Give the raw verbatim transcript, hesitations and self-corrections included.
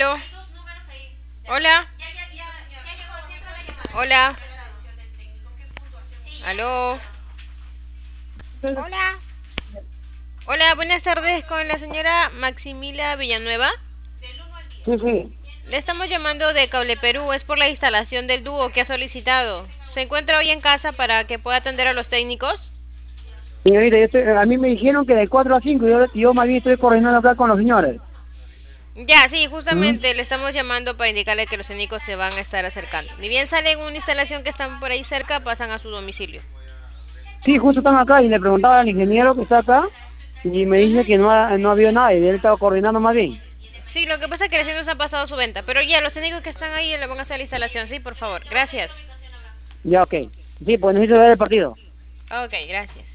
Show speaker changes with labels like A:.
A: Aló. Hola. Hola. Aló. Hola. Hola, buenas tardes con la señora Maximila Villanueva.
B: Sí, sí.
A: Le estamos llamando de Cable Perú, es por la instalación del dúo que ha solicitado. ¿Se encuentra hoy en casa para que pueda atender a los técnicos?
B: Señorita, yo estoy- a mí me dijeron que de cuatro a cinco, yo, yo más bien estoy coordinando acá con los señores.
A: Ya, sí,
B: ¿Mm?
A: justamente le estamos llamando para indicarle que los técnicos se van a estar acercando. Ni bien salen una instalación que están por ahí cerca, pasan a su domicilio.
B: Sí, justo están acá y le preguntaba al ingeniero que está acá y me dice que
A: Ujú.
B: no ha, no había nadie, él estaba coordinando más bien.
A: Sí, lo que pasa es que recién nos han pasado su venta, pero ya, los técnicos que están ahí le van a hacer la instalación, sí, por favor. Gracias.
B: Ya, ok. Sí, pues necesito ver el partido.
A: Ok, gracias.